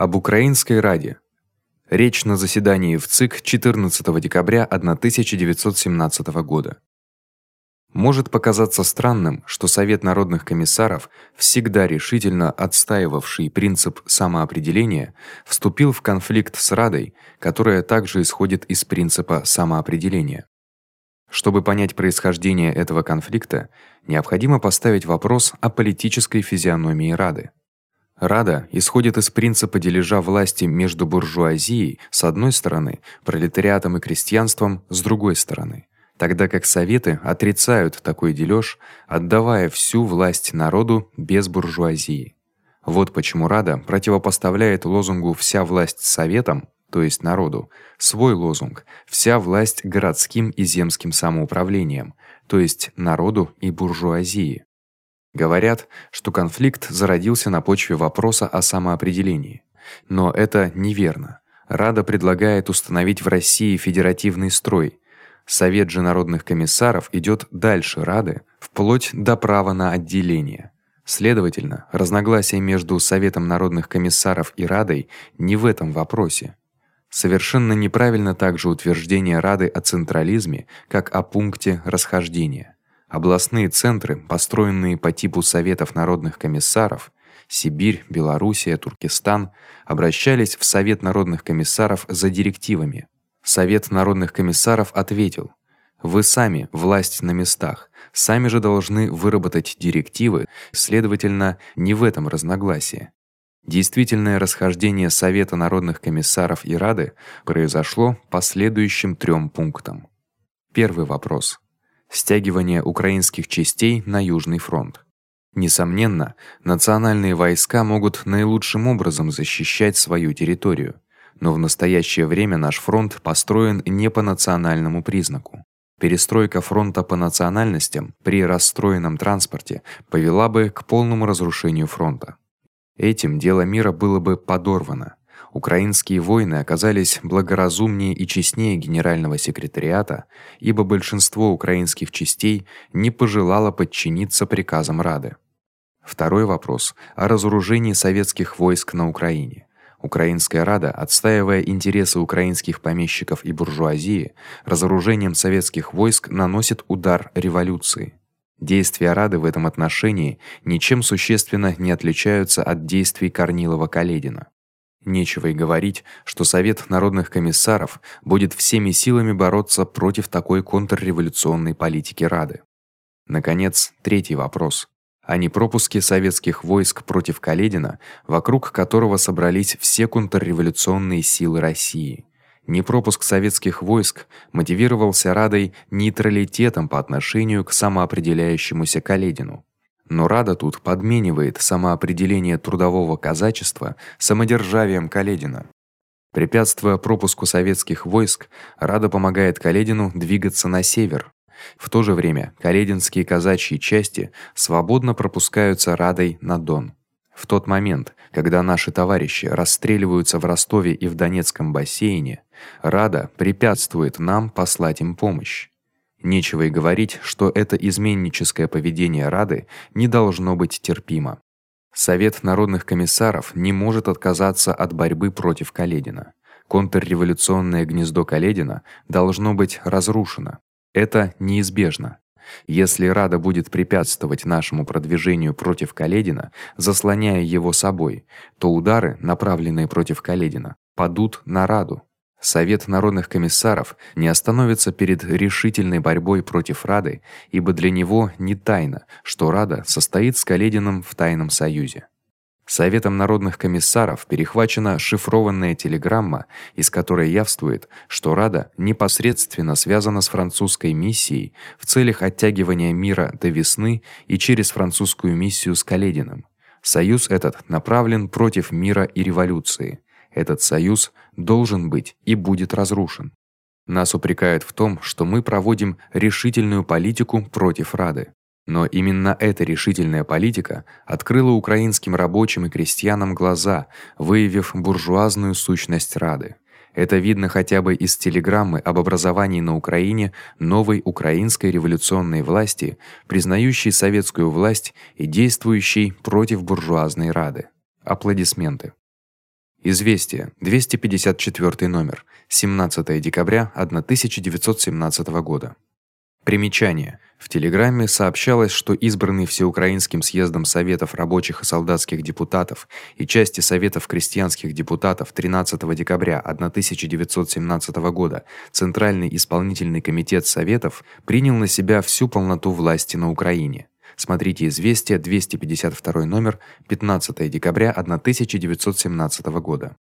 Об Украинской Раде. Речь на заседании в ЦИК 14 декабря 1917 года. Может показаться странным, что Совет народных комиссаров, всегда решительно отстаивавший принцип самоопределения, вступил в конфликт с Радой, которая также исходит из принципа самоопределения. Чтобы понять происхождение этого конфликта, необходимо поставить вопрос о политической физиономии Рады. Рада исходит из принципа дележа власти между буржуазией с одной стороны, пролетариатом и крестьянством с другой стороны, тогда как советы отрицают такой дележ, отдавая всю власть народу без буржуазии. Вот почему Рада противопоставляет лозунгу «вся власть советам», то есть народу, свой лозунг «вся власть городским и земским самоуправлением», то есть народу и буржуазии. Говорят, что конфликт зародился на почве вопроса о самоопределении. Но это неверно. Рада предлагает установить в России федеративный строй. Совет же народных комиссаров идёт дальше Рады, вплоть до права на отделение. Следовательно, разногласия между Советом народных комиссаров и Радой не в этом вопросе. Совершенно неправильно также утверждение Рады о централизме, как о пункте расхождения. Областные центры, построенные по типу советов народных комиссаров Сибирь, Белоруссия, Туркестан, обращались в Совет народных комиссаров за директивами. Совет народных комиссаров ответил: "Вы сами власть на местах, сами же должны выработать директивы, следовательно, не в этом разногласие". Действительное расхождение Совета народных комиссаров и Рады произошло по следующим 3 пунктам. Первый вопрос: стягивание украинских частей на Южный фронт. Несомненно, национальные войска могут наилучшим образом защищать свою территорию, но в настоящее время наш фронт построен не по национальному признаку. Перестройка фронта по национальностям при расстроенном транспорте повела бы к полному разрушению фронта. Этим дело мира было бы подорвано. Украинские воины оказались благоразумнее и честнее генерального секретариата, ибо большинство украинских частей не пожелало подчиниться приказам Рады. Второй вопрос о разоружении советских войск на Украине. Украинская Рада, отстаивая интересы украинских помещиков и буржуазии, разоружением советских войск наносит удар революции. Действия Рады в этом отношении ничем существенно не отличаются от действий Корнилова-Каледина. Нечего и говорить, что Совет народных комиссаров будет всеми силами бороться против такой контрреволюционной политики Рады. Наконец, третий вопрос о непропуске советских войск против Каледина, вокруг которого собрались все контрреволюционные силы России. Непропуск советских войск мотивировался Радой нейтралитетом по отношению к самоопределяющемуся Каледину. Но Рада тут подменивает самоопределение трудового казачества самодержавием Каледина. Препятствуя пропуску советских войск, Рада помогает Каледину двигаться на север. В то же время калединские казачьи части свободно пропускаются Радой на Дон. В тот момент, когда наши товарищи расстреливаются в Ростове и в Донецком бассейне, Рада препятствует нам послать им помощь. Нечего и говорить, что это изменническое поведение Рады не должно быть терпимо. Совет народных комиссаров не может отказаться от борьбы против Каледина. Контрреволюционное гнездо Каледина должно быть разрушено. Это неизбежно. Если Рада будет препятствовать нашему продвижению против Каледина, заслоняя его собой, то удары, направленные против Каледина, падут на Раду. Совет народных комиссаров не остановится перед решительной борьбой против Рады, ибо для него не тайна, что Рада состоит с Калединым в тайном союзе. Советом народных комиссаров перехвачена шифрованная телеграмма, из которой явствует, что Рада непосредственно связана с французской миссией в целях оттягивания мира до весны и через французскую миссию с Калединым. Союз этот направлен против мира и революции. Этот союз должен быть и будет разрушен. Нас упрекают в том, что мы проводим решительную политику против Рады. Но именно эта решительная политика открыла украинским рабочим и крестьянам глаза, выявив буржуазную сущность Рады. Это видно хотя бы из телеграммы об образовании на Украине новой украинской революционной власти, признающей советскую власть и действующей против буржуазной Рады. Аплодисменты. Известие, 254 номер, 17 декабря 1917 года. Примечание: в телеграмме сообщалось, что избранный Всеукраинским съездом Советов рабочих и солдатских депутатов и части Советов крестьянских депутатов 13 декабря 1917 года Центральный исполнительный комитет Советов принял на себя всю полноту власти на Украине. Смотрите Известие, 252 номер, 15 декабря 1917 года.